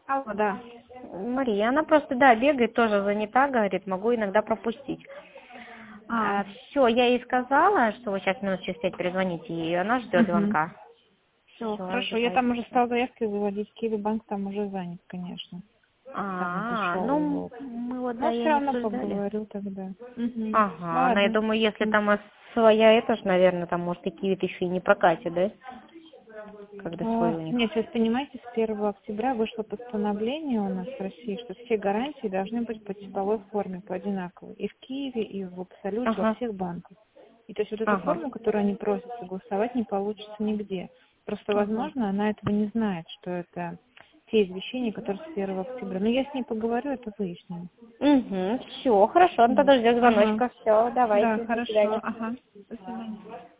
Алло, да. Мария, она просто, да, бегает, тоже занята, говорит, могу иногда пропустить. А, Все, я ей сказала, что вы сейчас минут через 5 перезвоните, и она ждет угу. звонка. Все, Все, хорошо. Я там уже ожидайте. стала заявки заводить. Киви банк там уже занят, конечно. Там зашел Ну, его. мы вот, да, Но ее все не равно обсуждали. поговорю тогда. Угу. Ага, но я Ладно. думаю, если там своя, это ж, наверное, там, может, и киви еще и не прокатит, да? Когда свой у них. Нет, вы понимаете, с 1 октября вышло постановление у нас в России, что все гарантии должны быть по типовой форме, по одинаковой. И в Киеве, и в Абсолюте, во Ага, всех банках. И то есть вот эту ага, форму, которую они просят согласовать, не получится нигде. Просто, ага. возможно, она этого не знает, что это те извещения, которые с 1 октября. Но я с ней поговорю, это выясним. Угу, все, хорошо, ну Вот. тогда ждет Ага. звоночка. Все, Да, давайте, до хорошо. свидания. Ага. До свидания.